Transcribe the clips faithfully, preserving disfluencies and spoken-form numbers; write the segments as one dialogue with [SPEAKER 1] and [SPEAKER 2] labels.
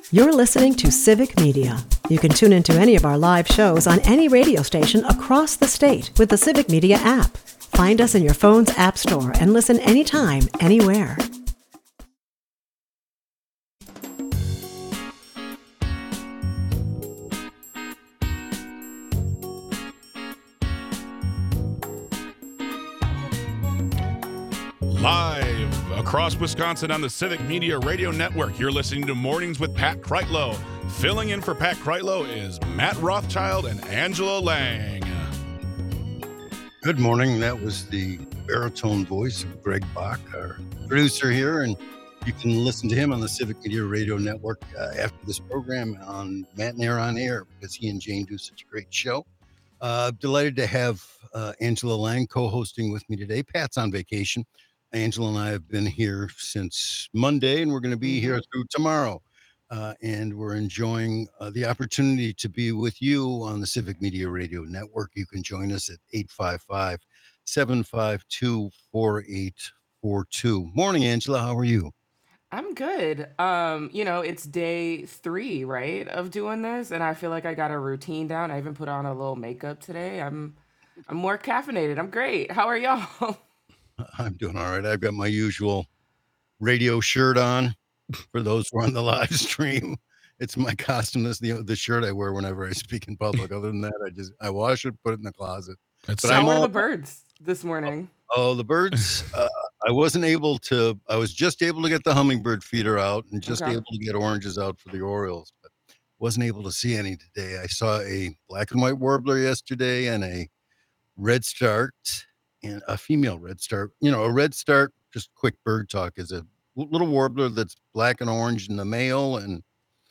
[SPEAKER 1] You're listening to Civic Media. You can tune into any of our live shows on any radio station across the state with the Civic Media app. Find us in your phone's app store and listen anytime, anywhere.
[SPEAKER 2] Live across Wisconsin on the Civic Media Radio Network, you're listening to Mornings with Pat Kreitlow. Filling in for Pat Kreitlow is Matt Rothschild and Angela Lang.
[SPEAKER 3] Good morning. That was the baritone voice of Greg Bach, our producer here, and you can listen to him on the Civic Media Radio Network uh, after this program on Matt and Air on Air, because he and Jane do such a great show. Uh, delighted to have uh, Angela Lang co-hosting with me today. Pat's on vacation. Angela and I have been here since Monday, and we're going to be here through tomorrow. Uh, and we're enjoying uh, the opportunity to be with you on the Civic Media Radio Network. You can join us at eight five five, seven five two, four eight four two. Morning, Angela. How are you?
[SPEAKER 4] I'm good. Um, you know, it's day three, right, of doing this, and I feel like I got a routine down. I even put on a little makeup today. I'm I'm more caffeinated. I'm great. How are y'all?
[SPEAKER 3] I'm doing all right. I've got my usual radio shirt on for those who are on the live stream. It's my costume. That's the the shirt I wear whenever I speak in public. Other than that, I just I wash it, put it in the closet.
[SPEAKER 2] That's
[SPEAKER 4] But
[SPEAKER 3] I'm
[SPEAKER 4] How are
[SPEAKER 3] all-
[SPEAKER 4] the birds this morning?
[SPEAKER 3] Oh, the birds. Uh, I wasn't able to, I was just able to get the hummingbird feeder out and just
[SPEAKER 4] Okay.
[SPEAKER 3] able to get oranges out for the Orioles, but wasn't able to see any today. I saw a black and white warbler yesterday and a red start and a female red start. You know, a red start, just quick bird talk, is a little warbler that's black and orange in the male and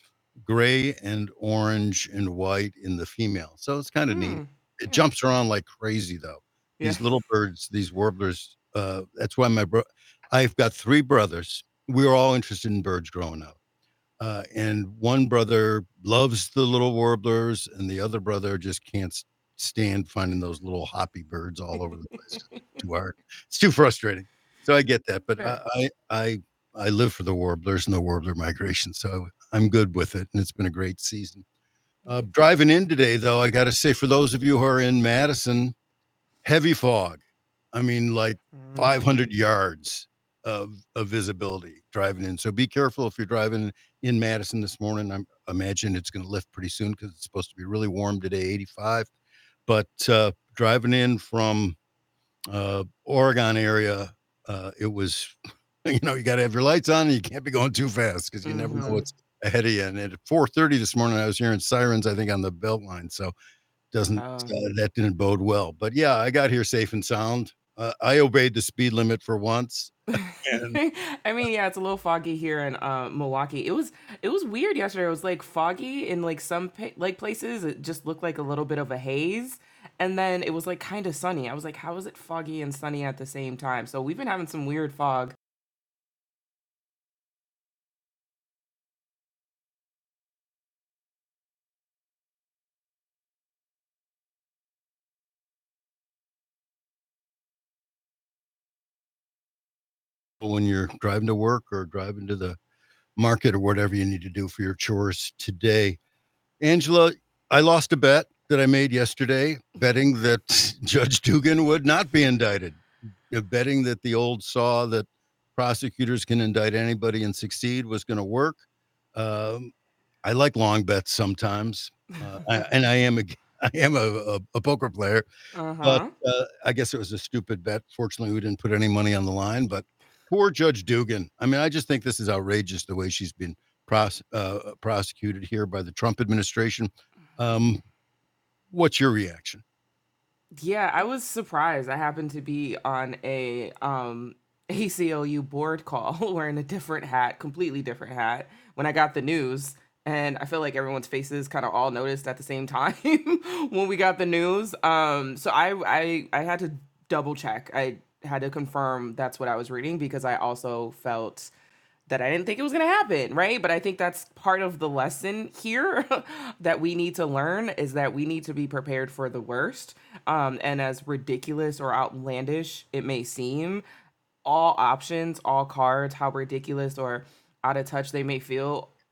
[SPEAKER 3] gray and orange and white in the female. So it's kind of neat.
[SPEAKER 4] Hmm.
[SPEAKER 3] It
[SPEAKER 4] Yeah.
[SPEAKER 3] jumps around like crazy though.
[SPEAKER 4] Yeah.
[SPEAKER 3] These little birds, these warblers, uh, that's why my bro, I've got three brothers. We were all interested in birds growing up. Uh, and one brother loves the little warblers, and the other brother just can't s- stand finding those little hoppy birds all over the place. It's too hard. It's too frustrating. So I get that, but I,
[SPEAKER 4] Fair.
[SPEAKER 3] I, I, I live for the warblers and the warbler migration, so I'm good with it, and it's been a great season. Uh, driving in today, though, I got to say, for those of you who are in Madison, heavy fog. I mean, like
[SPEAKER 4] Mm.
[SPEAKER 3] five hundred yards of, of visibility driving in. So be careful if you're driving in Madison this morning. I'm, I imagine it's going to lift pretty soon because it's supposed to be really warm today, eighty-five. But uh, driving in from uh, Oregon area, uh, it was, you know, you got to have your lights on and you can't be going too fast because you never know
[SPEAKER 4] Mhm.
[SPEAKER 3] what's ahead of you. And at four thirty this morning, I was hearing sirens, I think, on the belt line. So doesn't
[SPEAKER 4] Oh.
[SPEAKER 3] uh, that didn't bode well. But yeah, I got here safe and sound. Uh, I obeyed the speed limit for once. And
[SPEAKER 4] I mean, yeah, it's a little foggy here in uh, Milwaukee. It was it was weird yesterday. It was like foggy in like some pa- like places. It just looked like a little bit of a haze, and then it was like kind of sunny. I was like, how is it foggy and sunny at the same time? So we've been having some weird fog.
[SPEAKER 3] when you're driving to work or driving to the market or whatever you need to do for your chores today. Angela, I lost a bet that I made yesterday, betting that Judge Dugan would not be indicted, uh, betting that the old saw that prosecutors can indict anybody and succeed was going to work. Um, I like long bets sometimes, uh, I, and I am a I am a, a, a poker player,
[SPEAKER 4] Uh
[SPEAKER 3] but
[SPEAKER 4] huh.
[SPEAKER 3] uh, I guess it was a stupid bet. Fortunately, we didn't put any money on the line. But poor Judge Dugan. I mean, I just think this is outrageous the way she's been pros- uh, prosecuted here by the Trump administration. Um, what's your reaction?
[SPEAKER 4] Yeah, I was surprised. I happened to be on a um A C L U board call wearing a different hat, completely different hat, when I got the news. And I feel like everyone's faces kind of all noticed at the same time when we got the news. Um, so I, I I had to double check. I had to confirm that's what I was reading because I also felt that I didn't think it was going to happen, right? But I think that's part of the lesson here that we need to learn is that we need to be prepared for the worst. Um, and as ridiculous or outlandish it may seem, all options, all cards, how ridiculous or out of touch they may feel,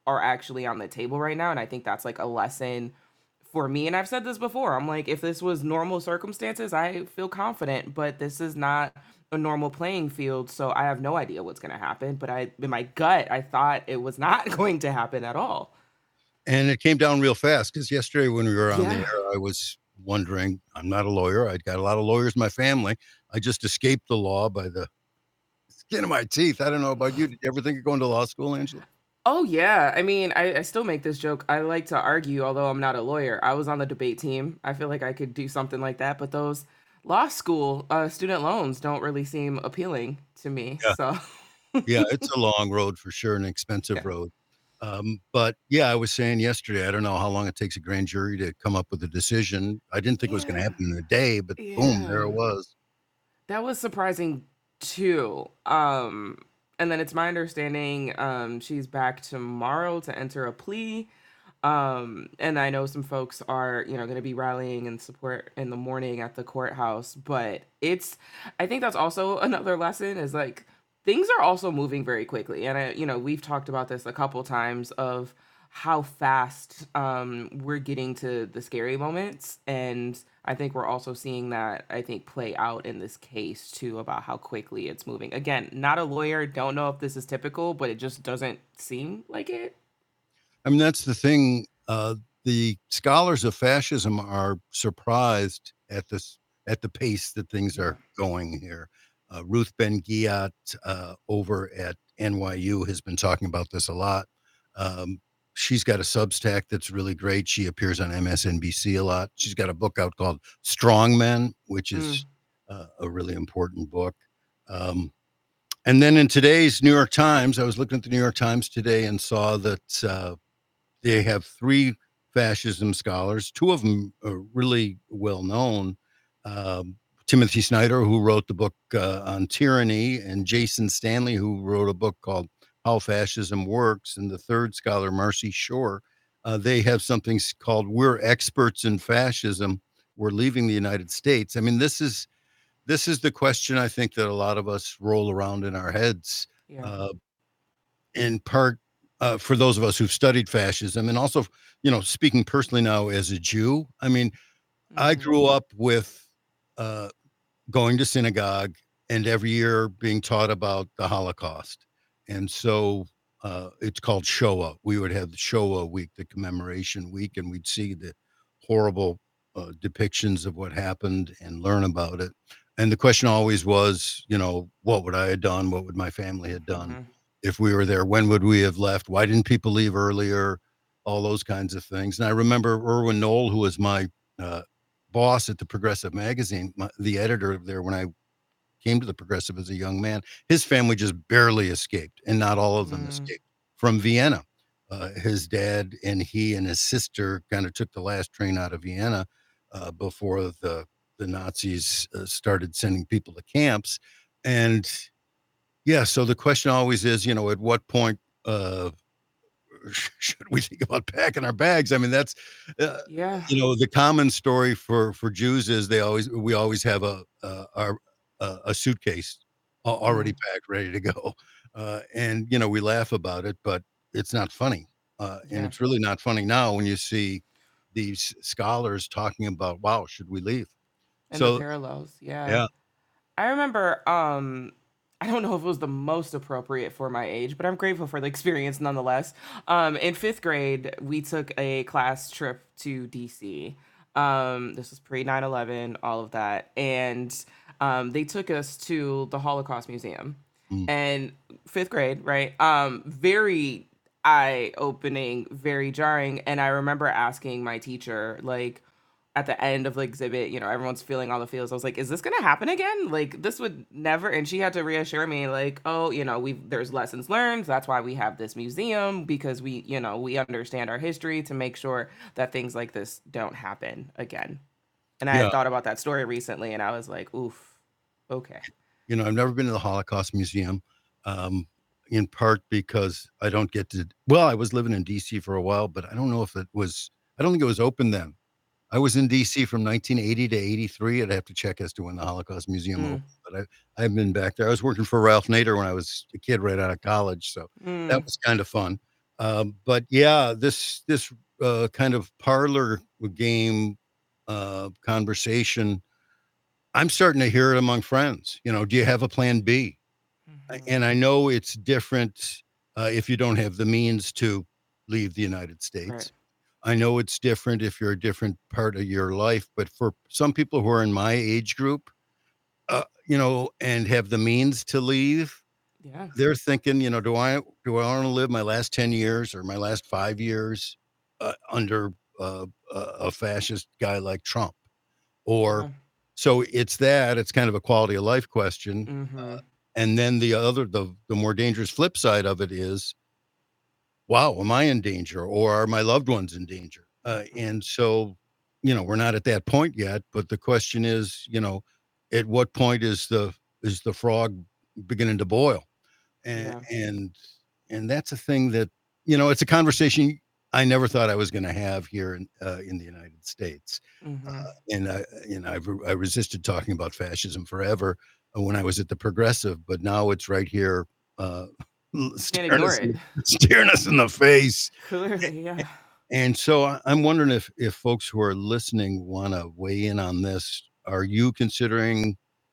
[SPEAKER 4] are actually on the table right now. And I think that's like a lesson for me. And I've said this before. I'm like, if this was normal circumstances, I feel confident, but this is not a normal playing field. So I have no idea what's going to happen. But I, in my gut, I thought it was not going to happen at all.
[SPEAKER 3] And it came down real fast because yesterday when we were on the
[SPEAKER 4] Yeah.
[SPEAKER 3] air, I was wondering, I'm not a lawyer. I'd got a lot of lawyers in my family. I just escaped the law by the skin of my teeth. I don't know about you. Did you ever think of going to law school, Angela?
[SPEAKER 4] Oh yeah. I mean, I, I still make this joke. I like to argue, although I'm not a lawyer. I was on the debate team. I feel like I could do something like that, but those law school uh, student loans don't really seem appealing to me.
[SPEAKER 3] Yeah.
[SPEAKER 4] So
[SPEAKER 3] Yeah, it's a long road for sure, an expensive
[SPEAKER 4] yeah.
[SPEAKER 3] road. Um, but yeah, I was saying yesterday, I don't know how long it takes a grand jury to come up with a decision. I didn't think it was going to
[SPEAKER 4] Yeah.
[SPEAKER 3] happen in a day, but boom, there it
[SPEAKER 4] Yeah.
[SPEAKER 3] was.
[SPEAKER 4] That was surprising too. Um, and then it's my understanding um, she's back tomorrow to enter a plea. Um, and I know some folks are, you know, going to be rallying and support in the morning at the courthouse. But it's, I think that's also another lesson is like things are also moving very quickly. And I, you know, we've talked about this a couple times of how fast um, we're getting to the scary moments. And I think we're also seeing that, I think, play out in this case too about how quickly it's moving. Again, not a lawyer, don't know if this is typical, but it just doesn't seem like it.
[SPEAKER 3] I mean, that's the thing. Uh, the scholars of fascism are surprised at this, at the pace that things
[SPEAKER 4] Yeah.
[SPEAKER 3] are going here. Uh, Ruth Ben-Ghiat uh, over at N Y U has been talking about this a lot. Um, she's got a Substack that's really great. She appears on M S N B C a lot. She's got a book out called Strong Men, which
[SPEAKER 4] Mm.
[SPEAKER 3] is uh, a really important book. Um, and then in today's New York Times, I was looking at the New York Times today and saw that uh, they have three fascism scholars. Two of them are really well known. Um, Timothy Snyder, who wrote the book uh, on tyranny, and Jason Stanley, who wrote a book called How Fascism Works, and the third scholar, Marcy Shore. Uh, they have something s- called We're Experts in Fascism. We're leaving the United States. I mean, this is this is the question I think that a lot of us roll around in our heads.
[SPEAKER 4] Yeah.
[SPEAKER 3] Uh, in part uh, for those of us who've studied fascism, and also, you know, speaking personally now as a Jew. I mean, I
[SPEAKER 4] Mhm.
[SPEAKER 3] grew up with uh, going to synagogue and every year being taught about the Holocaust. And so uh, it's called Shoah. We would have the Shoah week, the commemoration week, and we'd see the horrible uh, depictions of what happened and learn about it. And the question always was, you know, what would I have done? What would my family have done
[SPEAKER 4] Mhm.
[SPEAKER 3] if we were there? When would we have left? Why didn't people leave earlier? All those kinds of things. And I remember Irwin Knoll, who was my uh, boss at the Progressive magazine, my, the editor there when I came to the Progressive as a young man. His family just barely escaped, and not all of them
[SPEAKER 4] Mm.
[SPEAKER 3] escaped from Vienna. Uh, his dad and he and his sister kind of took the last train out of Vienna uh, before the the Nazis uh, started sending people to camps. And yeah, so the question always is, you know, at what point uh, should we think about packing our bags? I mean, that's uh,
[SPEAKER 4] Yeah.
[SPEAKER 3] you know, the common story for for Jews is they always we always have a a, a, a suitcase al- already
[SPEAKER 4] Mm.
[SPEAKER 3] packed, ready to go, uh, and you know we laugh about it, but it's not funny, uh, and
[SPEAKER 4] Yeah.
[SPEAKER 3] it's really not funny now when you see these scholars talking about, wow, should we leave?
[SPEAKER 4] And the
[SPEAKER 3] So
[SPEAKER 4] parallels. Yeah.
[SPEAKER 3] yeah,
[SPEAKER 4] I remember, um, I don't know if it was the most appropriate for my age, but I'm grateful for the experience nonetheless. Um, in fifth grade, we took a class trip to D C. Um, this was pre nine eleven, all of that. And um, they took us to the Holocaust Museum.
[SPEAKER 3] mm,
[SPEAKER 4] And fifth grade, right? Um, very eye opening, very jarring. And I remember asking my teacher, like, at the end of the exhibit, you know, everyone's feeling all the feels. I was like, is this gonna happen again? Like, this would never. And she had to reassure me, like, oh, you know, we there's lessons learned. That's why we have this museum, because we, you know, we understand our history to make sure that things like this don't happen again. And I
[SPEAKER 3] yeah.
[SPEAKER 4] had thought about that story recently, and I was like, oof, okay.
[SPEAKER 3] You know, I've never been to the Holocaust Museum, um, in part because I don't get to. Well, I was living in D C for a while, but I don't know if it was. I don't think it was open then. I was in D C from nineteen eighty to eighty-three. I'd have to check as to when the Holocaust Museum
[SPEAKER 4] Mm,
[SPEAKER 3] opened, but I I haven't been back there. I was working for Ralph Nader when I was a kid right out of college, so that
[SPEAKER 4] mm,
[SPEAKER 3] was kind of fun. Um, but yeah, this this uh, kind of parlor game uh, conversation, I'm starting to hear it among friends. You know, do you have a plan B? A-
[SPEAKER 4] Hmm.
[SPEAKER 3] And I know it's different uh, if you don't have the means to leave the United
[SPEAKER 4] Right.
[SPEAKER 3] States. I know it's different if you're a different part of your life, but for some people who are in my age group, uh, you know, and have the means to leave,
[SPEAKER 4] Yeah.
[SPEAKER 3] they're thinking, you know, do I do I want to live my last ten years or my last five years uh, under uh, a a fascist guy like Trump? Or
[SPEAKER 4] Yeah.
[SPEAKER 3] so it's that it's kind of a quality of life question.
[SPEAKER 4] Hmm.
[SPEAKER 3] And then the other, the the more dangerous flip side of it is, wow, am I in danger or are my loved ones in danger? Uh, and so, you know, we're not at that point yet. But the question is, you know, at what point is the is the frog beginning to boil? And
[SPEAKER 4] Yeah.
[SPEAKER 3] and and that's a thing that, you know, it's a conversation I never thought I was going to have here in uh, in the United States.
[SPEAKER 4] Hmm.
[SPEAKER 3] Uh, and I and I've re- I resisted talking about fascism forever uh, when I was at the Progressive, but now it's right here, uh,
[SPEAKER 4] Can't
[SPEAKER 3] staring
[SPEAKER 4] ignore
[SPEAKER 3] us
[SPEAKER 4] it.
[SPEAKER 3] in, staring us in the face.
[SPEAKER 4] Clearly, yeah.
[SPEAKER 3] And so I- I'm wondering if if folks who are listening want to weigh in on this. Are you considering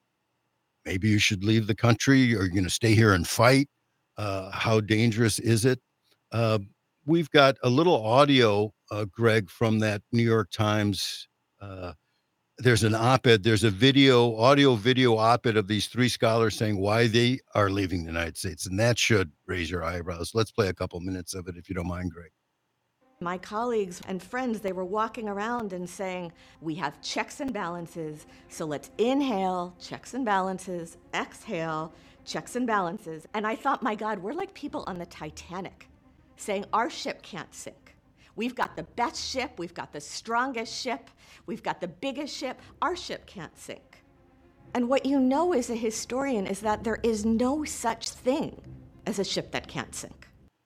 [SPEAKER 3] maybe you should leave the country? Are you going to stay here and fight? Uh, how dangerous is it? Uh, we've got a little audio, uh, Greg, from that New York Times. Uh, there's an op-ed, there's a video, audio video op-ed of these three scholars saying why they are leaving the United States. And that should raise your eyebrows. Let's play a couple minutes of it if you don't mind, Greg.
[SPEAKER 5] My colleagues and friends, they were walking around and saying, we have checks and balances, so let's inhale, checks and balances, exhale, checks and balances. And I thought, my God, we're like people on the Titanic saying our ship can't sink. We've got the best ship, we've got the strongest ship, we've got the biggest ship, our ship can't sink. And what you know as a historian is that there is no such thing as a ship that can't sink.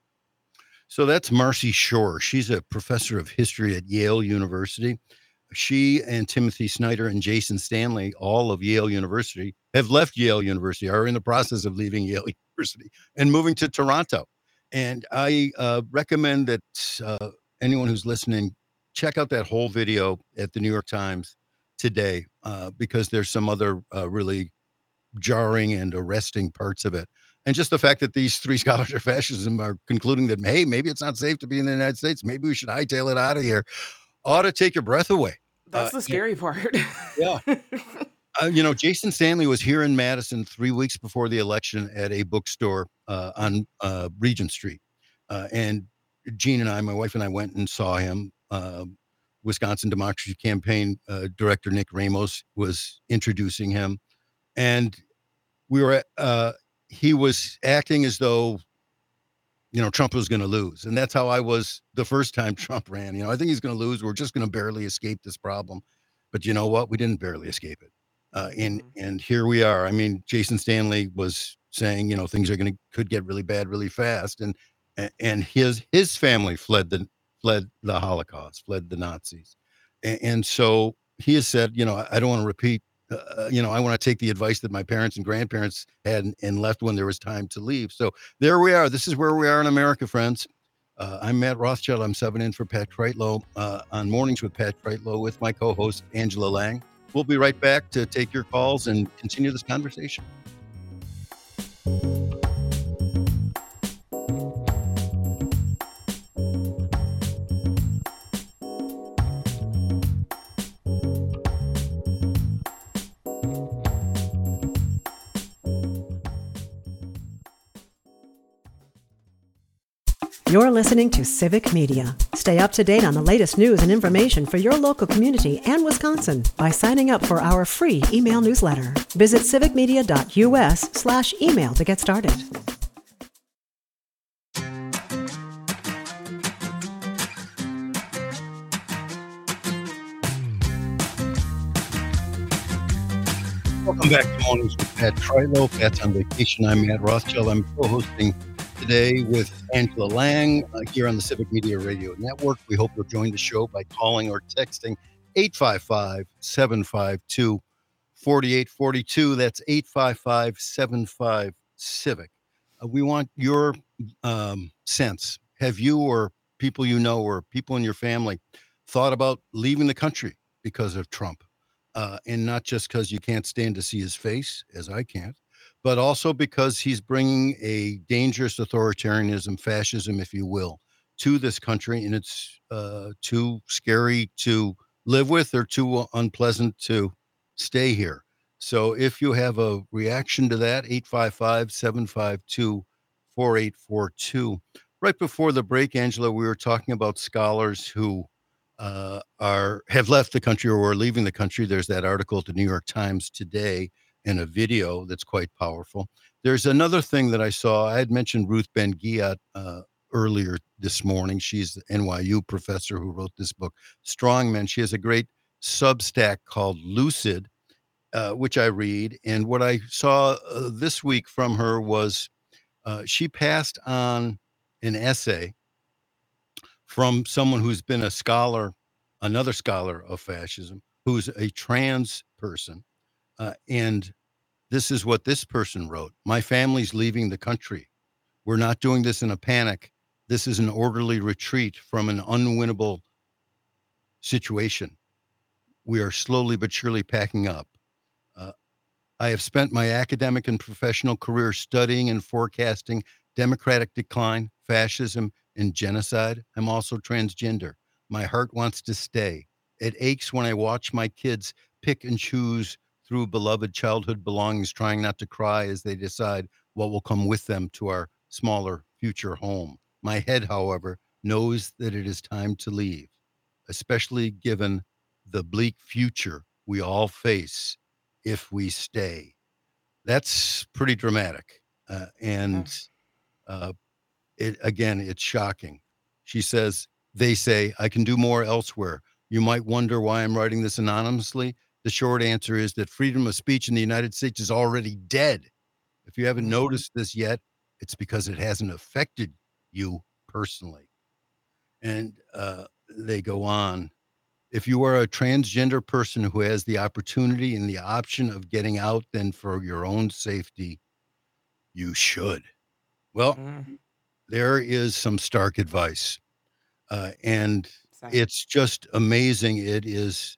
[SPEAKER 3] So that's Marcy Shore. She's a professor of history at Yale University. She and Timothy Snyder and Jason Stanley, all of Yale University, have left Yale University, are in the process of leaving Yale University and moving to Toronto. And I uh, recommend that uh, anyone who's listening check out that whole video at the New York Times today, uh, because there's some other uh, really jarring and arresting parts of it. And just the fact that these three scholars of fascism are concluding that, hey, maybe it's not safe to be in the United States. Maybe we should hightail it out of here. Ought to take your breath away. Uh,
[SPEAKER 4] That's the
[SPEAKER 3] and-
[SPEAKER 4] scary part.
[SPEAKER 3] yeah. Uh, you know, Jason Stanley was here in Madison three weeks before the election at a bookstore uh, on uh, Regent Street. Uh, and Gene and I, my wife and I went and saw him. Uh, Wisconsin Democracy Campaign uh, Director Nick Ramos was introducing him. And we were, uh, he was acting as though, you know, Trump was going to lose. And that's how I was the first time Trump ran. You know, I think he's going to lose. We're just going to barely escape this problem. But you know what? We didn't barely escape it. Uh, and
[SPEAKER 4] Mhm.
[SPEAKER 3] and here we are. I mean, Jason Stanley was saying, you know, things are going to could get really bad really fast. And a- and his his family fled the fled the Holocaust, fled the Nazis. And, and so he has said, you know, I, I don't want to repeat. Uh, you know, I want to take the advice that my parents and grandparents had and, and left when there was time to leave. So there we are. This is where we are in America, friends. Uh, I'm Matt Rothschild. I'm subbing in for Pat Kreitlow uh, on Mornings with Pat Kreitlow with my co-host Angela Lang. We'll be right back to take your calls and continue this conversation.
[SPEAKER 1] You're listening to Civic Media. Stay up to date on the latest news and information for your local community and Wisconsin by signing up for our free email newsletter. Visit civicmedia.us slash email to get started.
[SPEAKER 3] Welcome back to Mornings with Pat Kreitlow. Pat's on vacation. I'm Matt Rothschild. I'm co-hosting today with Angela Lang uh, here on the Civic Media Radio Network. We hope you'll join the show by calling or texting eight five five, seven five two, four eight four two. That's eight five five, seven five, CIVIC. Uh, we want your um, sense. have you or people you know or people in your family thought about leaving the country because of Trump? Uh, and not just because you can't stand to see his face, as I can't, but also because he's bringing a dangerous authoritarianism, fascism, if you will, to this country, and it's uh, too scary to live with or too unpleasant to stay here. So if you have a reaction to that, eight five five, seven five two, four eight four two. Right before the break, Angela, we were talking about scholars who uh, are have left the country or are leaving the country. There's that article at the New York Times today and a video that's quite powerful. There's another thing that I saw. I had mentioned Ruth Ben-Ghiat uh, earlier this morning. She's the N Y U professor who wrote this book, Strongmen. She has a great Substack called Lucid, uh, which I read. And what I saw uh, this week from her was uh, she passed on an essay from someone who's been a scholar, another scholar of fascism, who's a trans person. Uh, and this is what this person wrote. My family's leaving the country. We're not doing this in a panic. This is an orderly retreat from an unwinnable situation. We are slowly but surely packing up. Uh, I have spent my academic and professional career studying and forecasting democratic decline, fascism, and genocide. I'm also transgender. My heart wants to stay. It aches when I watch my kids pick and choose through beloved childhood belongings, trying not to cry as they decide what will come with them to our smaller future home. My head, however, knows that it is time to leave, especially given the bleak future we all face if we stay. That's pretty dramatic. Uh, and uh, it again, it's shocking. She says, they say, I can do more elsewhere. You might wonder why I'm writing this anonymously. The short answer is that freedom of speech in the United States is already dead. If you haven't noticed this yet, it's because it hasn't affected you personally. And uh, they go on. If you are a transgender person who has the opportunity and the option of getting out, then for your own safety, you should. Well,
[SPEAKER 4] Mm,
[SPEAKER 3] there is some stark advice. Uh, and
[SPEAKER 4] same.
[SPEAKER 3] it's just amazing. It is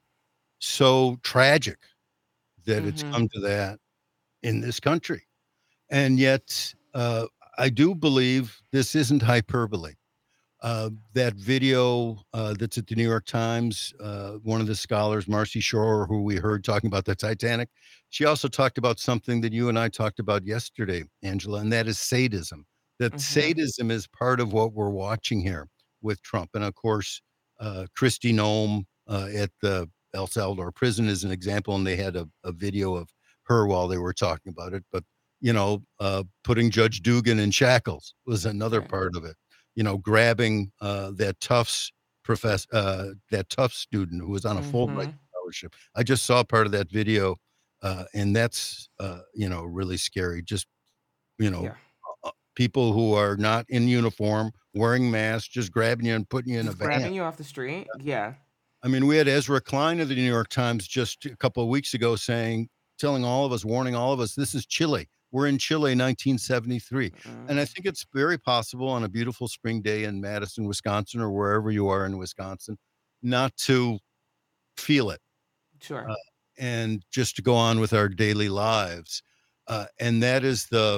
[SPEAKER 3] so tragic that it's
[SPEAKER 4] Mm-hmm.
[SPEAKER 3] come to that in this country. And yet, uh, I do believe this isn't hyperbole. Uh, that video uh, that's at the New York Times, uh, one of the scholars, Marcy Shore, who we heard talking about the Titanic, she also talked about something that you and I talked about yesterday, Angela, and that is sadism. That
[SPEAKER 4] Mm-hmm.
[SPEAKER 3] sadism is part of what we're watching here with Trump. And of course, uh, Kristi Noem uh, at the El Salvador prison is an example, and they had a, a video of her while they were talking about it. But, you know, uh, putting Judge Dugan in shackles was another
[SPEAKER 4] Right.
[SPEAKER 3] part of it. You know, grabbing uh, that Tufts professor, uh, that Tufts student who was on a Fulbright
[SPEAKER 4] Mm-hmm.
[SPEAKER 3] scholarship. I just saw part of that video, uh, and that's uh, you know, really scary. Just you know,
[SPEAKER 4] Yeah.
[SPEAKER 3] uh, people who are not in uniform, wearing masks, just grabbing you and putting you in a
[SPEAKER 4] Just
[SPEAKER 3] van.
[SPEAKER 4] grabbing you off the street. Yeah.
[SPEAKER 3] I mean, we had Ezra Klein of the New York Times just a couple of weeks ago saying, telling all of us, warning all of us, this is Chile. We're in Chile, nineteen seventy-three. And I
[SPEAKER 4] Mm,
[SPEAKER 3] think it's very possible on a beautiful spring day in Madison, Wisconsin, or wherever you are in Wisconsin, not to feel it
[SPEAKER 4] sure.
[SPEAKER 3] uh, and just to go on with our daily lives. Uh, and that is the,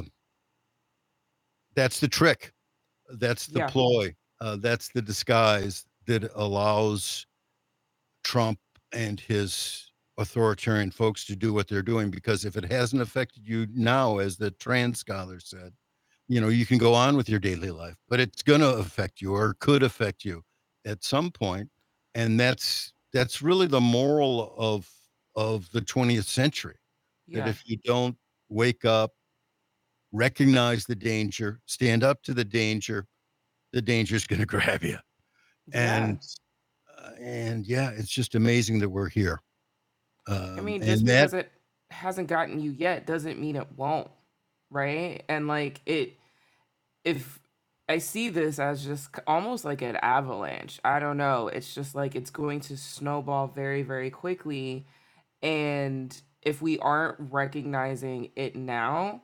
[SPEAKER 3] that's the trick. That's the
[SPEAKER 4] Yeah.
[SPEAKER 3] ploy. Uh, that's the disguise that allows Trump and his authoritarian folks to do what they're doing, because if it hasn't affected you now, as the trans scholar said, you know, you can go on with your daily life, but it's going to affect you or could affect you at some point. And that's that's really the moral of of the twentieth century, that
[SPEAKER 4] Yeah.
[SPEAKER 3] if you don't wake up, recognize the danger, stand up to the danger, the danger's going to grab you.
[SPEAKER 4] Yeah.
[SPEAKER 3] And uh, and yeah, it's just amazing that we're here.
[SPEAKER 4] I
[SPEAKER 3] Um,
[SPEAKER 4] mean, just
[SPEAKER 3] and that
[SPEAKER 4] because it hasn't gotten you yet doesn't mean it won't, right? And like it, if I see this as just c- almost like an avalanche, I don't know. It's just like it's going to snowball very, very quickly. And if we aren't recognizing it now,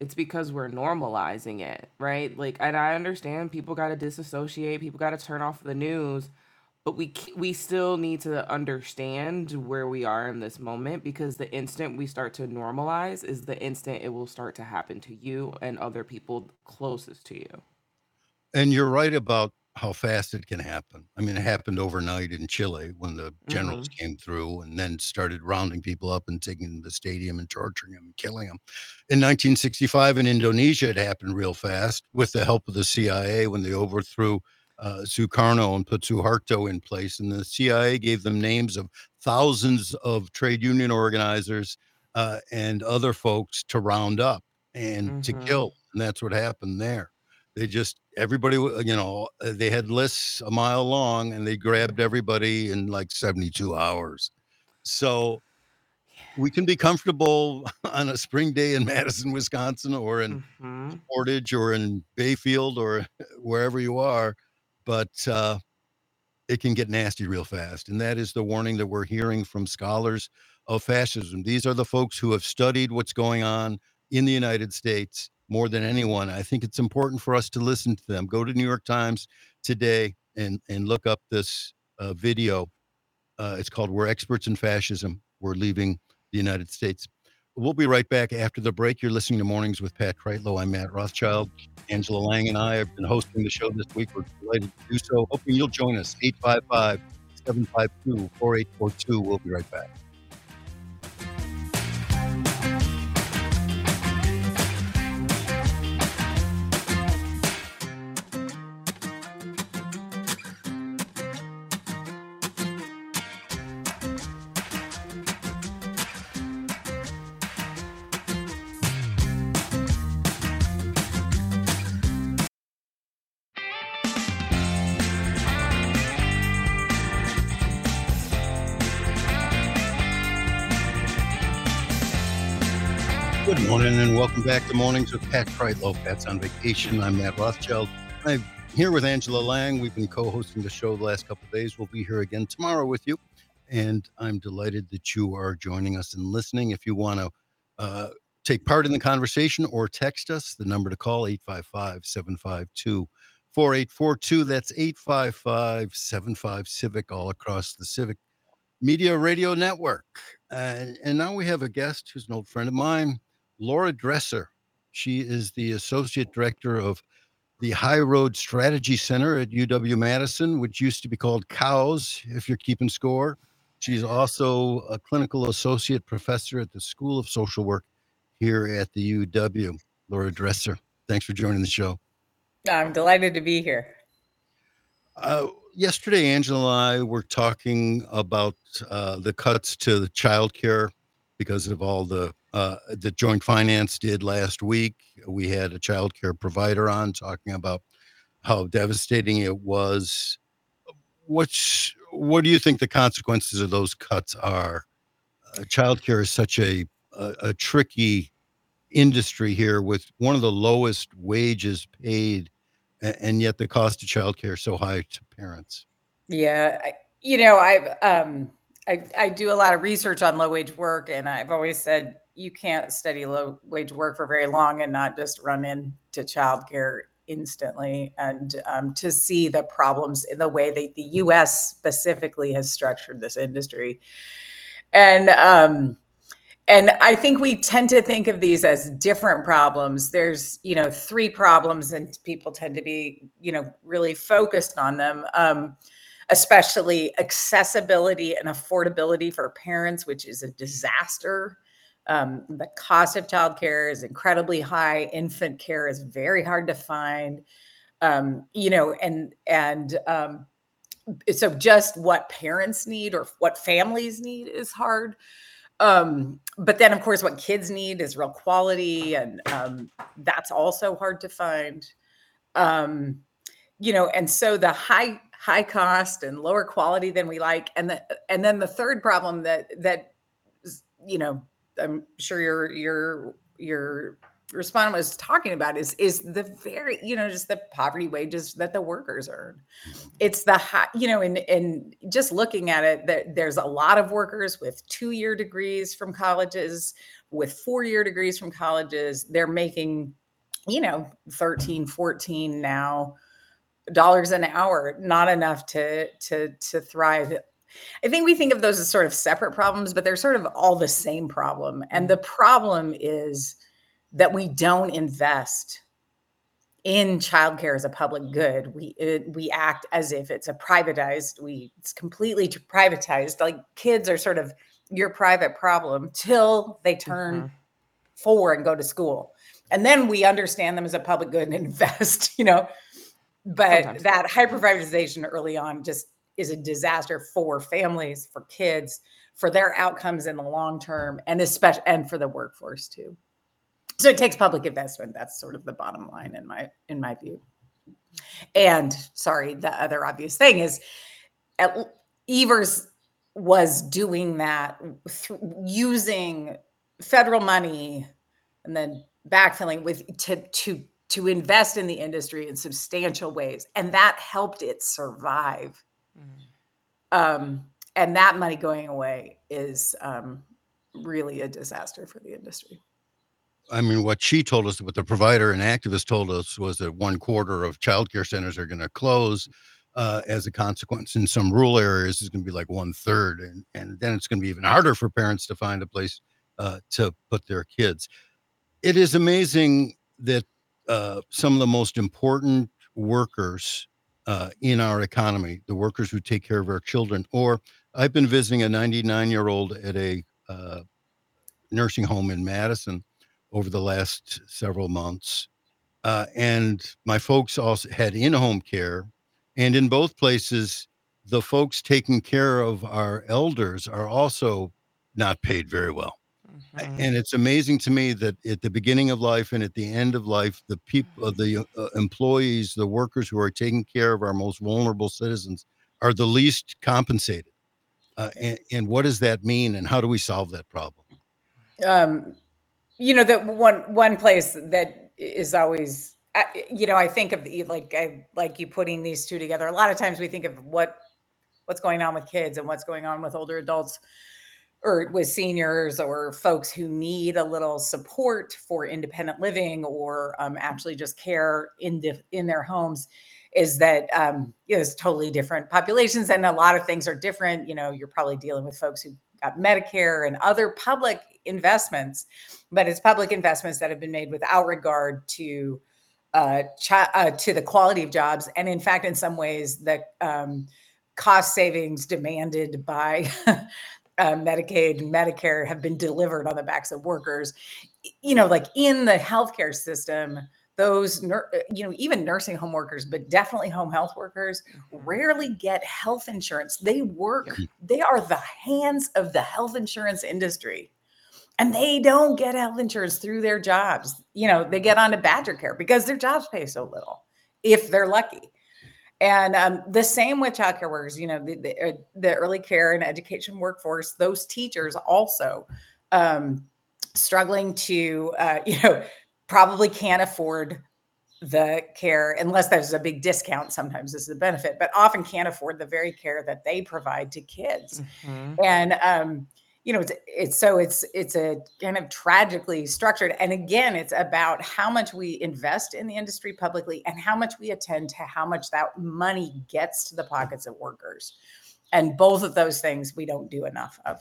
[SPEAKER 4] It's because we're normalizing it, right? Like, and I understand people got to disassociate, people got to turn off the news, but we c- we still need to understand where we are in this moment, because the instant we start to normalize is the instant it will start to happen to you and other people closest to you.
[SPEAKER 3] And you're right about how fast it can happen. I mean, it happened overnight in Chile when the generals
[SPEAKER 4] Hmm.
[SPEAKER 3] came through and then started rounding people up and taking them to the stadium and torturing them and killing them. In nineteen sixty-five in Indonesia, it happened real fast with the help of the C I A when they overthrew uh, Sukarno and put Suharto in place. And the C I A gave them names of thousands of trade union organizers uh, and other folks to round up and to
[SPEAKER 4] Hmm.
[SPEAKER 3] kill. And that's what happened there. They just everybody, you know, uh, they had lists a mile long, and they grabbed everybody in like seventy-two hours. So we can be comfortable on a spring day in Madison, Wisconsin, or in
[SPEAKER 4] Hmm.
[SPEAKER 3] Portage, or in Bayfield, or wherever you are, but uh, it can get nasty real fast. And that is the warning that we're hearing from scholars of fascism. These are the folks who have studied what's going on in the United States more than anyone. I think it's important for us to listen to them. Go to New York Times today and, and look up this uh, video. Uh, it's called We're Experts in Fascism. We're Leaving the United States. We'll be right back after the break. You're listening to Mornings with Pat Kreitlow. I'm Matt Rothschild. Angela Lang and I have been hosting the show this week. We're delighted to do so. Hoping you'll join us. eight five five, seven five two, four eight four two. We'll be right back. Good morning and welcome back to Mornings with Pat Kreitlow. Pat's on vacation. I'm Matt Rothschild. I'm here with Angela Lang. We've been co-hosting the show the last couple of days. We'll be here again tomorrow with you. And I'm delighted that you are joining us and listening. If you want to uh, take part in the conversation or text us, the number to call, eight five five, seven five two, four eight four two. That's eight five five, seven five, CIVIC, all across the Civic Media Radio Network. Uh, and now we have a guest who's an old friend of mine, Laura Dresser. She is the Associate Director of the High Road Strategy Center at U W-Madison, which used to be called COWS, if you're keeping score. She's also a Clinical Associate Professor at the School of Social Work here at the U W. Laura Dresser, thanks for joining the show.
[SPEAKER 6] I'm delighted to be here.
[SPEAKER 3] Uh, yesterday, Angela and I were talking about uh, the cuts to the child care because of all the uh, that Joint Finance did last week. We had a child care provider on talking about how devastating it was. What's, what do you think the consequences of those cuts are? Uh, child care is such a, a, a tricky industry here with one of the lowest wages paid, and yet the cost of childcare is so high to parents.
[SPEAKER 6] Yeah, I, you know, I've um, I I do a lot of research on low wage work, and I've always said you can't study low wage work for very long and not just run into childcare instantly, and um, to see the problems in the way that the U S specifically has structured this industry, and um, And I think we tend to think of these as different problems. There's, you know, three problems, and people tend to be, you know, really focused on them, um, especially accessibility and affordability for parents, which is a disaster. Um, the cost of childcare is incredibly high. Infant care is very hard to find, um, you know, and and um, so just what parents need or what families need is hard. Um, but then, of course, what kids need is real quality, and um, that's also hard to find. Um, you know, and so the high high cost and lower quality than we like, and the and then the third problem that that you know, I'm sure you're you're you're respondent was talking about is is the very, you know, just the poverty wages that the workers earn. It's the high, you know, and and just looking at it, that there's a lot of workers with two-year degrees from colleges, with four-year degrees from colleges. They're making, you know, thirteen, fourteen now dollars an hour, not enough to to to thrive. I think we think of those as sort of separate problems, but they're sort of all the same problem. And the problem is that we don't invest in childcare as a public good. We it, we act as if it's a privatized. We it's completely privatized. Like kids are sort of your private problem till they turn mm-hmm. four and go to school, and then we understand them as a public good and invest. You know, but Sometimes. that hyper privatization early on just is a disaster for families, for kids, for their outcomes in the long term, and especially and for the workforce too. So it takes public investment. That's sort of the bottom line in my in my view. And sorry, the other obvious thing is at, Evers was doing that th- using federal money and then backfilling with to to to invest in the industry in substantial ways, and that helped it survive. Mm. Um, and that money going away is um, really a disaster for the industry.
[SPEAKER 3] I mean, what she told us, what the provider and activist told us, was that one quarter of childcare centers are going to close uh, as a consequence. In some rural areas, it's going to be like one third. And, and then it's going to be even harder for parents to find a place uh, to put their kids. It is amazing that uh, some of the most important workers uh, in our economy, the workers who take care of our children, or I've been visiting a ninety-nine year old at a uh, nursing home in Madison over the last several months. Uh, and my folks also had in-home care. And in both places, the folks taking care of our elders are also not paid very well. Mm-hmm. And it's amazing to me that at the beginning of life and at the end of life, the people, the uh, employees, the workers who are taking care of our most vulnerable citizens are the least compensated. Uh, and, and what does that mean? And how do we solve that problem?
[SPEAKER 6] Um, You know, the one one place that is always, you know, I think of the, like I, like you putting these two together. A lot of times we think of what what's going on with kids and what's going on with older adults or with seniors or folks who need a little support for independent living or um, actually just care in the, in their homes. Is that um, you know, it's totally different populations, and a lot of things are different. You know, you're probably dealing with folks who got Medicare and other public investments, but it's public investments that have been made without regard to uh, chi- uh, to the quality of jobs, and in fact, in some ways, the um, cost savings demanded by uh, Medicaid and Medicare have been delivered on the backs of workers. You know, like in the healthcare system, those, you know, even nursing home workers, but definitely home health workers rarely get health insurance. They work, they are the hands of the health insurance industry, and they don't get health insurance through their jobs. You know, they get onto Badger Care because their jobs pay so little, if they're lucky. And um, the same with childcare workers, you know, the, the, the early care and education workforce, those teachers also um, struggling to, uh, you know, probably can't afford the care unless there's a big discount. Sometimes this is a benefit, but often can't afford the very care that they provide to kids. Mm-hmm. And, um, you know, it's, it's, so it's, it's a kind of tragically structured. And again, it's about how much we invest in the industry publicly and how much we attend to how much that money gets to the pockets of workers. And both of those things we don't do enough of.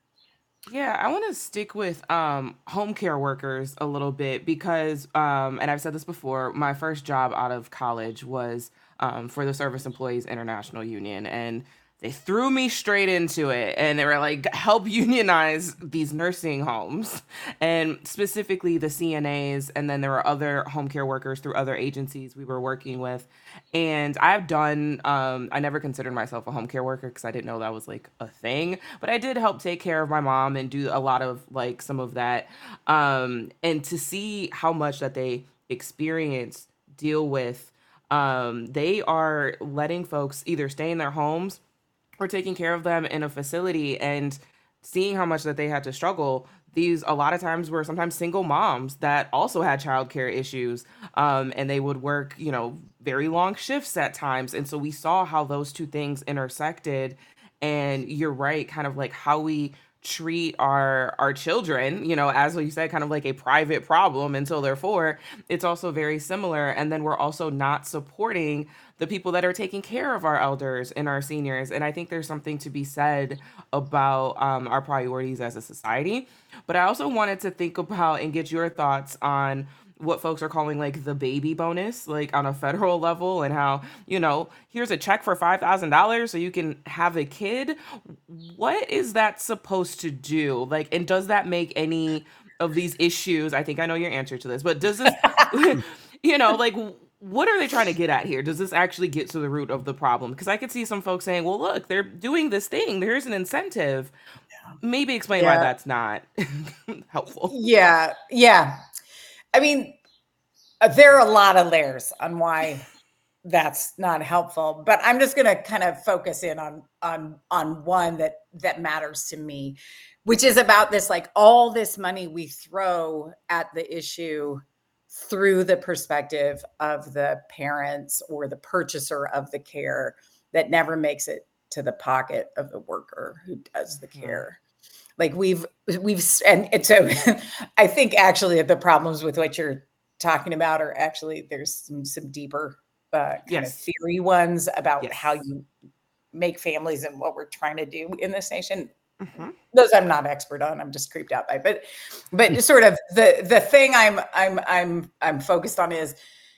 [SPEAKER 4] Yeah, I want to stick with um, home care workers a little bit because, um, and I've said this before, my first job out of college was um, for the Service Employees International Union, and they threw me straight into it, and they were like, help unionize these nursing homes, and specifically the C N As, and then there were other home care workers through other agencies we were working with. And I've done, um, I never considered myself a home care worker because I didn't know that was like a thing, but I did help take care of my mom and do a lot of like some of that. Um, and to see how much that they experience, deal with, um, they are letting folks either stay in their homes or taking care of them in a facility. And seeing how much that they had to struggle, these a lot of times were sometimes single moms that also had childcare issues, um, and they would work, you know, very long shifts at times. And so we saw how those two things intersected. And you're right, kind of like how we treat our our children, you know, as you said, kind of like a private problem until they're four. It's also very similar. And then we're also not supporting the people that are taking care of our elders and our seniors. And I think there's something to be said about um, our priorities as a society. But I also wanted to think about and get your thoughts on what folks are calling like the baby bonus, like on a federal level, and how, you know, here's a check for five thousand dollars so you can have a kid. What is that supposed to do? Like, and does that make any of these issues? I think I know your answer to this, but does this, you know, like, what are they trying to get at here? Does this actually get to the root of the problem? Because I could see some folks saying, well, look, they're doing this thing. There's an incentive. Maybe explain why
[SPEAKER 6] Yeah.
[SPEAKER 4] that's not helpful.
[SPEAKER 6] Yeah. Yeah. I mean, uh, there are a lot of layers on why that's not helpful, but I'm just going to kind of focus in on on on one that that matters to me, which is about this, like, all this money we throw at the issue through the perspective of the parents or the purchaser of the care that never makes it to the pocket of the worker who does the care. Like we've, we've, and, and so I think actually the problems with what you're talking about are actually, there's some, some deeper uh, kind
[SPEAKER 4] Yes.
[SPEAKER 6] of theory ones about
[SPEAKER 4] Yes.
[SPEAKER 6] how you make families and what we're trying to do in this nation.
[SPEAKER 4] Mhm.
[SPEAKER 6] Those I'm not expert on. I'm just creeped out by, but, but just sort of the, the thing I'm, I'm, I'm, I'm focused on is,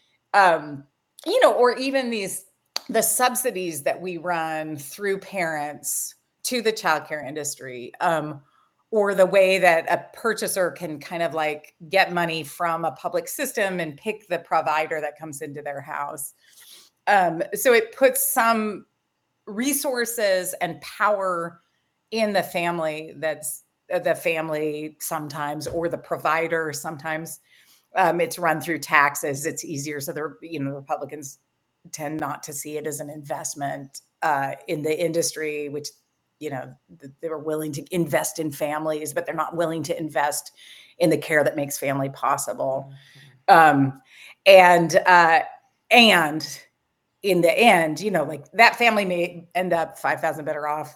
[SPEAKER 6] um, you know, or even these, the subsidies that we run through parents to the childcare industry, um, or the way that a purchaser can kind of like get money from a public system and pick the provider that comes into their house. Um, so it puts some resources and power in the family, that's uh, the family sometimes, or the provider sometimes. Um, it's run through taxes. It's easier. So they're, you know, Republicans tend not to see it as an investment uh, in the industry, which, you know, they were willing to invest in families, but they're not willing to invest in the care that makes family possible. Um, and, uh, and in the end, you know, like that family may end up five thousand better off.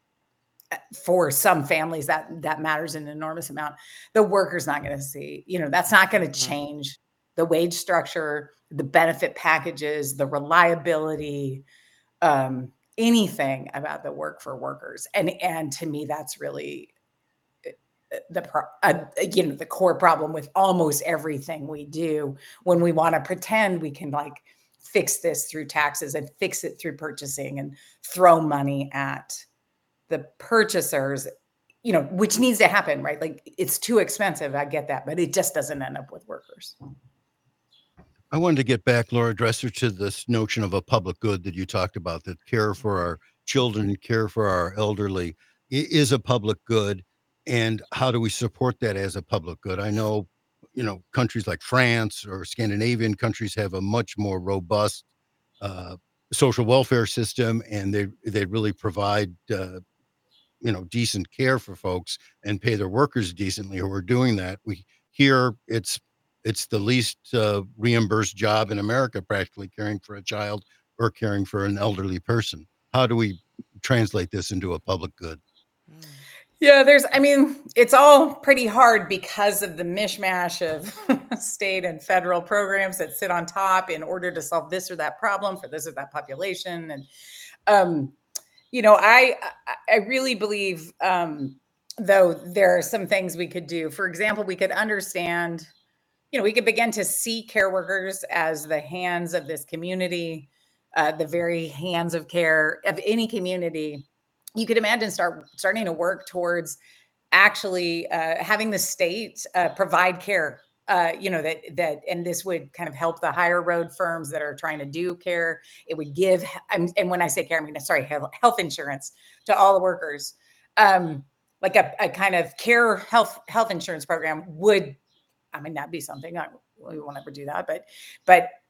[SPEAKER 6] For some families, that, that matters an enormous amount. The worker's not going to see, you know, that's not going to change the wage structure, the benefit packages, the reliability, um, anything about the work for workers. And, and to me, that's really the, pro- uh, you know, the core problem with almost everything we do when we want to pretend we can like fix this through taxes and fix it through purchasing and throw money at the purchasers, you know, which needs to happen, right? Like it's too expensive. I get that, but it just doesn't end up with workers.
[SPEAKER 3] I wanted to get back, Laura Dresser, to this notion of a public good that you talked about, that care for our children, care for our elderly is a public good. And how do we support that as a public good? I know, you know, countries like France or Scandinavian countries have a much more robust uh, social welfare system, and they, they really provide, uh, you know, decent care for folks and pay their workers decently who are doing that. We here it's it's the least uh, reimbursed job in America, practically, caring for a child or caring for an elderly person. How do we translate this into a public good?
[SPEAKER 6] Yeah, there's, I mean, it's all pretty hard because of the mishmash of state and federal programs that sit on top in order to solve this or that problem for this or that population. And, um, you know, I, I really believe, um, though, there are some things we could do. For example, we could understand, you know, we could begin to see care workers as the hands of this community, uh, the very hands of care of any community. You could imagine start starting to work towards actually uh, having the state uh, provide care. Uh, you know, that that and this would kind of help the higher road firms that are trying to do care. It would give, and when I say care, I mean sorry, health insurance to all the workers. Um, like a, a kind of care health health insurance program would, I mean, that'd be something. I, we won't ever do that, but but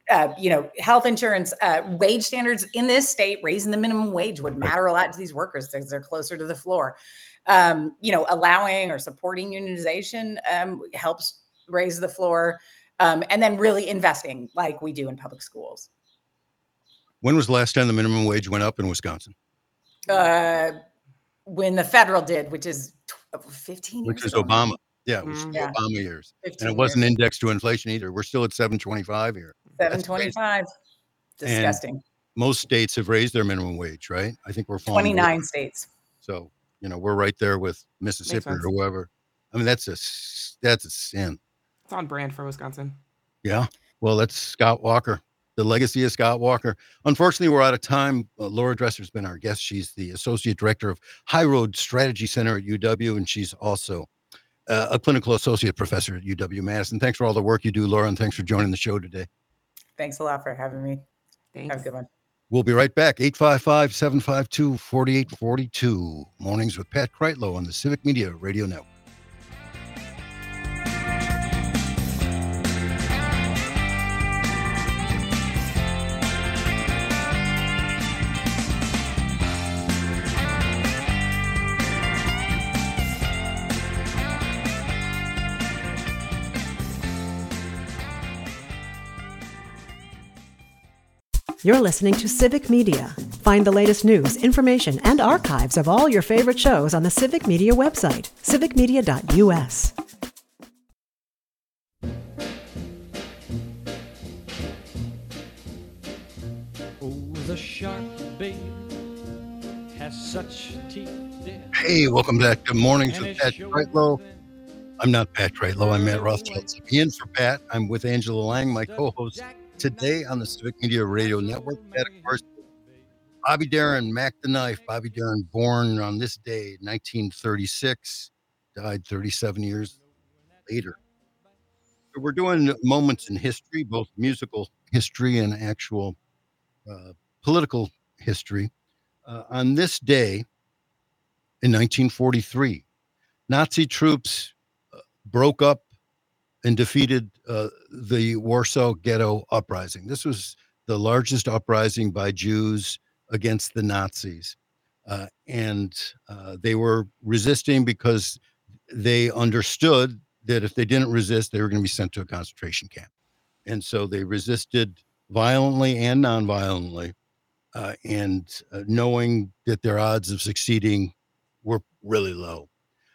[SPEAKER 6] uh, you know, health insurance, uh, wage standards in this state, raising the minimum wage would matter a lot to these workers because they're closer to the floor. Um, you know, allowing or supporting unionization um, helps raise the floor. Um, and then really investing like we do in public schools.
[SPEAKER 3] When was the last time the minimum wage went up in Wisconsin?
[SPEAKER 6] Uh, when the federal did, which is fifteen years
[SPEAKER 3] Which is
[SPEAKER 6] ago.
[SPEAKER 3] Obama. Yeah, it was
[SPEAKER 4] Mm.
[SPEAKER 3] the
[SPEAKER 6] Yeah.
[SPEAKER 3] Obama years. And
[SPEAKER 6] fifteen
[SPEAKER 3] it wasn't
[SPEAKER 6] years.
[SPEAKER 3] indexed to inflation either. We're still at seven twenty-five here.
[SPEAKER 6] seven twenty-five. Disgusting.
[SPEAKER 3] Most states have raised their minimum wage, right? I think we're falling below.
[SPEAKER 6] twenty-nine states.
[SPEAKER 3] So, you know, we're right there with Mississippi or
[SPEAKER 4] sense.
[SPEAKER 3] whoever. I mean, that's a s- that's a sin.
[SPEAKER 4] It's on brand for Wisconsin.
[SPEAKER 3] Yeah. Well, that's Scott Walker, the legacy of Scott Walker. Unfortunately, we're out of time. Uh, Laura Dresser's been our guest. She's the Associate Director of High Road Strategy Center at U W, and she's also uh, a Clinical Associate Professor at U W-Madison. Thanks for all the work you do, Laura, and thanks for joining the show today.
[SPEAKER 6] Thanks a lot for having me.
[SPEAKER 4] Thanks.
[SPEAKER 6] Have a good one.
[SPEAKER 3] We'll be right back. eight five five, seven five two, four eight four two. Mornings with Pat Kreitlow on the Civic Media Radio Network.
[SPEAKER 1] You're listening to Civic Media. Find the latest news, information, and archives of all your favorite shows on the Civic Media website, civic media dot u s.
[SPEAKER 7] Oh, the shark, babe, has such teeth.
[SPEAKER 3] Hey, welcome back to Mornings with Pat Kreitlow. I'm not Pat Kreitlow. I'm Matt Rothschild. In for Pat, I'm with Angela Lang, my co-host today on the Civic Media Radio Network. That, of course, Bobby Darin, Mac the Knife. Bobby Darin, born on this day, nineteen thirty-six, died thirty-seven years later. So we're doing moments in history, both musical history and actual uh, political history. Uh, on this day in nineteen forty-three, Nazi troops uh, broke up and defeated uh, the Warsaw Ghetto Uprising. This was the largest uprising by Jews against the Nazis. Uh, and uh, they were resisting because they understood that if they didn't resist, they were going to be sent to a concentration camp. And so they resisted violently and nonviolently, uh, and uh, knowing that their odds of succeeding were really low.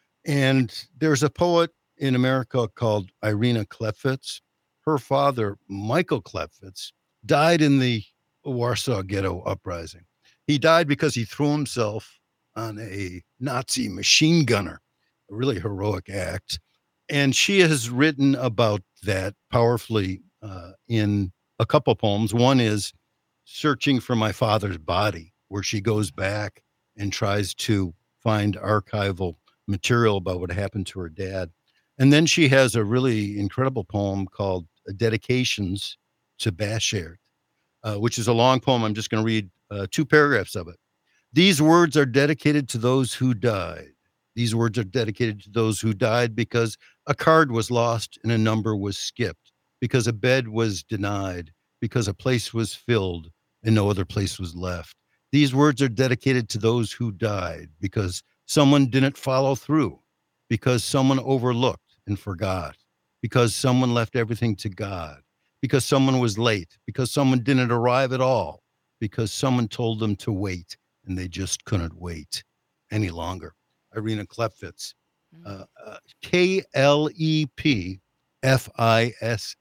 [SPEAKER 3] And there's a poet in America called Irina Klepfitz. Her father, Michael Klepfitz, died in the Warsaw Ghetto Uprising. He died because he threw himself on a Nazi machine gunner, a really heroic act. And she has written about that powerfully uh, in a couple poems. One is Searching for My Father's Body, where she goes back and tries to find archival material about what happened to her dad. And then she has a really incredible poem called Dedications to Bashert, uh, which is a long poem. I'm just going to read uh, two paragraphs of it. These words are dedicated to those who died. These words are dedicated to those who died because a card was lost and a number was skipped, because a bed was denied, because a place was filled and no other place was left. These words are dedicated to those who died because someone didn't follow through, because someone overlooked and forgot, because someone left everything to God, because someone was late, because someone didn't arrive at all, because someone told them to wait and they just couldn't wait any longer. Irina Klepfitz, uh, uh, K L E P F I S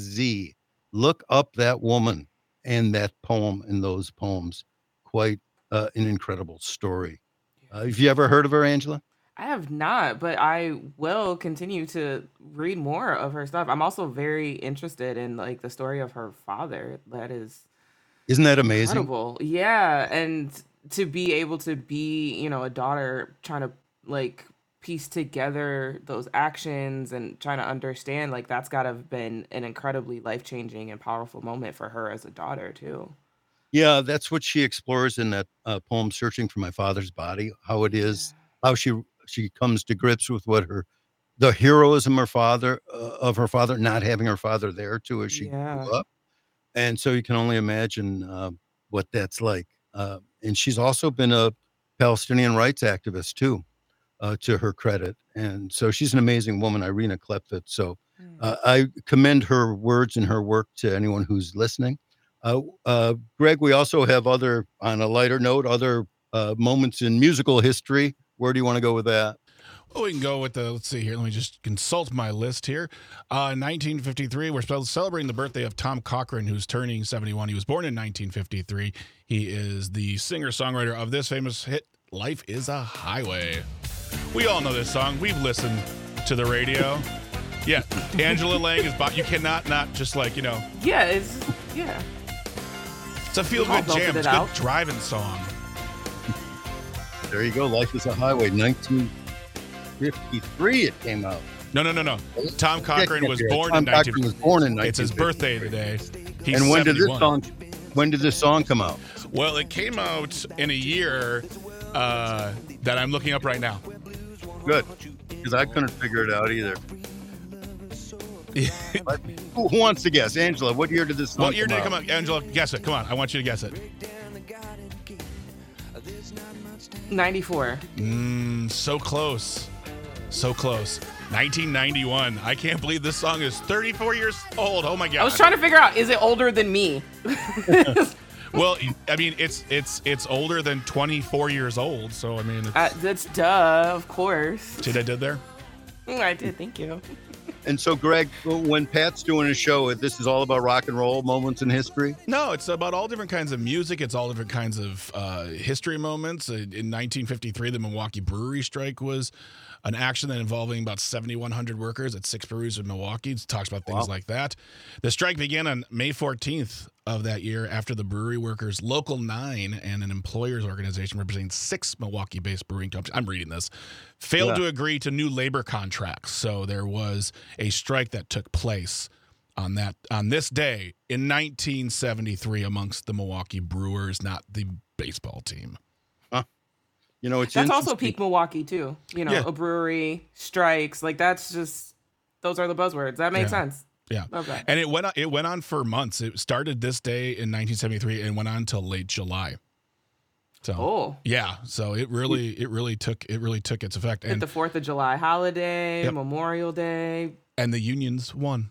[SPEAKER 3] Z. Look up that woman and that poem and those poems. Quite uh, an incredible story. Uh, have you ever heard of her, Angela?
[SPEAKER 4] I have not, but I will continue to read more of her stuff. I'm also very interested in like the story of her father. That is
[SPEAKER 3] Isn't that amazing?
[SPEAKER 4] incredible. Yeah, and to be able to be, you know, a daughter trying to like piece together those actions and trying to understand, like that's got to have been an incredibly life-changing and powerful moment for her as a daughter too.
[SPEAKER 3] Yeah, that's what she explores in that uh, poem, Searching for My Father's Body, how it is, how she she comes to grips with what her, the heroism her father, uh, of her father, not having her father there too as she
[SPEAKER 4] Yeah.
[SPEAKER 3] grew up, And so you can only imagine uh, what that's like. Uh, and she's also been a Palestinian rights activist too, uh, to her credit. And so she's an amazing woman, Irina Klepfit. So uh, I commend her words and her work to anyone who's listening. Uh, uh, Greg, we also have other, on a lighter note, other uh, moments in musical history. Where do you want to go with that?
[SPEAKER 2] Well, we can go with the, let's see here. Let me just consult my list here. Uh, nineteen fifty-three, we're celebrating the birthday of Tom Cochrane, who's turning seventy-one. He was born in nineteen fifty-three. He is the singer-songwriter of this famous hit, Life is a Highway. We all know this song. We've listened to the radio. Yeah, Angela Lang is, you cannot not just like, you know.
[SPEAKER 4] Yeah, it's, yeah.
[SPEAKER 2] It's a feel-good jam. It's a good driving song.
[SPEAKER 3] There you go. Life is a Highway, nineteen fifty-three it came out.
[SPEAKER 2] No, no, no, no. Tom Cochrane was born
[SPEAKER 3] Tom
[SPEAKER 2] in nineteen
[SPEAKER 3] Cochrane was born in nineteen fifty-three.
[SPEAKER 2] It's his birthday today. He's
[SPEAKER 3] and when
[SPEAKER 2] seventy-one.
[SPEAKER 3] did this song when did this song come out?
[SPEAKER 2] Well, it came out in a year uh, that I'm looking up right now.
[SPEAKER 3] Good. Because I couldn't figure it out either. Who wants to guess? Angela, what year did this song
[SPEAKER 2] What year
[SPEAKER 3] come
[SPEAKER 2] did it
[SPEAKER 3] out?
[SPEAKER 2] come out? Angela, guess it. Come on. I want you to guess it.
[SPEAKER 4] ninety-four.
[SPEAKER 2] Mm, so close. So close. nineteen ninety-one. I can't believe this song is thirty-four years old. Oh my God.
[SPEAKER 4] I was trying to figure out, is it older than me?
[SPEAKER 2] Well, I mean, it's it's it's older than twenty-four years old. So, I mean, it's,
[SPEAKER 4] Uh, that's duh, of course.
[SPEAKER 2] see what I did there?
[SPEAKER 4] Mm, I did, thank you.
[SPEAKER 3] And so, Greg, when Pat's doing a show, this is all about rock and roll moments in history?
[SPEAKER 2] No, it's about all different kinds of music. It's all different kinds of uh, history moments. In nineteen fifty-three, the Milwaukee brewery strike was an action that involving about seventy-one hundred workers at six breweries in Milwaukee. It talks about things
[SPEAKER 3] Wow.
[SPEAKER 2] like that. The strike began on May fourteenth of that year after the brewery workers Local nine and an employers organization representing six Milwaukee-based brewing companies, I'm reading this, failed
[SPEAKER 3] Yeah.
[SPEAKER 2] to agree to new labor contracts. So there was a strike that took place on that on this day in nineteen seventy-three amongst the Milwaukee Brewers, not the baseball team.
[SPEAKER 3] You know, it's
[SPEAKER 4] That's also
[SPEAKER 3] interesting.
[SPEAKER 4] peak Milwaukee, too. You know,
[SPEAKER 2] Yeah.
[SPEAKER 4] a brewery, strikes, like that's just, those are the buzzwords. That makes
[SPEAKER 2] Yeah.
[SPEAKER 4] sense.
[SPEAKER 2] Yeah.
[SPEAKER 4] Okay.
[SPEAKER 2] And it went on, it went on for months. It started this day in nineteen seventy-three and went on until late July. So
[SPEAKER 4] Oh.
[SPEAKER 2] yeah, so it really it really took it really took its effect.
[SPEAKER 4] At
[SPEAKER 2] And
[SPEAKER 4] the fourth of July holiday,
[SPEAKER 2] Yep.
[SPEAKER 4] Memorial Day.
[SPEAKER 2] and the unions won.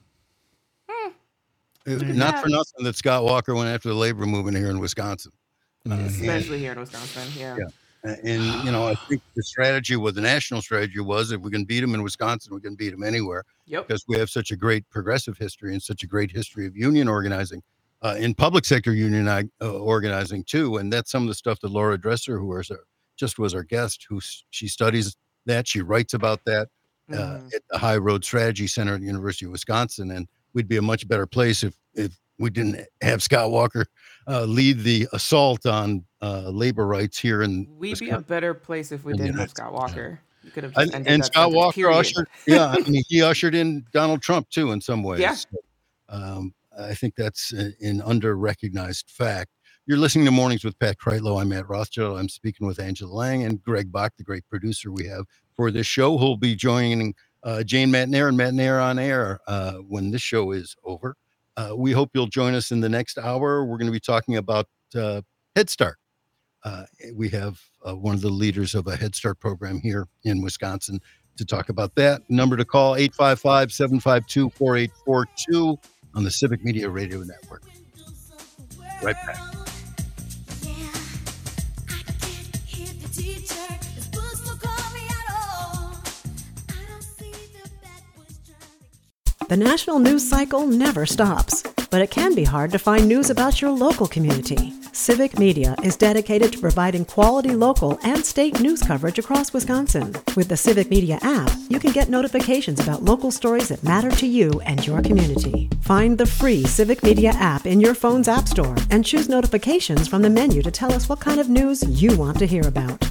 [SPEAKER 3] Not for nothing that Scott Walker went after the labor movement here in Wisconsin.
[SPEAKER 4] Especially here in Wisconsin. Yeah.
[SPEAKER 3] Yeah. And, you know, I think the strategy was, the national strategy was, if we can beat them in Wisconsin, we can beat them anywhere.
[SPEAKER 4] Yep.
[SPEAKER 3] Because we have such a great progressive history and such a great history of union organizing, uh, in public sector union uh, organizing too. And that's some of the stuff that Laura Dresser, who was our, just was our guest, who s- she studies that, she writes about that uh,
[SPEAKER 4] Mhm.
[SPEAKER 3] at the High Road Strategy Center at the University of Wisconsin. And we'd be a much better place if if we didn't have Scott Walker uh, lead the assault on uh, labor rights here in
[SPEAKER 4] We'd be a
[SPEAKER 3] Wisconsin.
[SPEAKER 4] better place if we
[SPEAKER 3] In the
[SPEAKER 4] didn't have
[SPEAKER 3] United
[SPEAKER 4] Scott Walker. You could have just
[SPEAKER 3] And,
[SPEAKER 4] ended
[SPEAKER 3] and
[SPEAKER 4] that
[SPEAKER 3] Scott
[SPEAKER 4] sentence,
[SPEAKER 3] Walker
[SPEAKER 4] period.
[SPEAKER 3] ushered, yeah, I mean, he ushered in Donald Trump too, in some ways.
[SPEAKER 4] Yeah.
[SPEAKER 3] So, um, I think that's a- an under-recognized fact. You're listening to Mornings with Pat Kreitlow. I'm Matt Rothschild. I'm speaking with Angela Lang and Greg Bach, the great producer we have for this show, who'll be joining uh, Jane Matnair and Matnair on air uh, when this show is over. Uh, we hope you'll join us in the next hour. We're going to be talking about uh, Head Start. Uh, we have uh, one of the leaders of a Head Start program here in Wisconsin to talk about that. Number to call, eight five five, seven five two, four eight four two on the Civic Media Radio Network. Right back.
[SPEAKER 1] The national news cycle never stops, but it can be hard to find news about your local community. Civic Media is dedicated to providing quality local and state news coverage across Wisconsin. With the Civic Media app, you can get notifications about local stories that matter to you and your community. Find the free Civic Media app in your phone's app store and choose notifications from the menu to tell us what kind of news you want to hear about.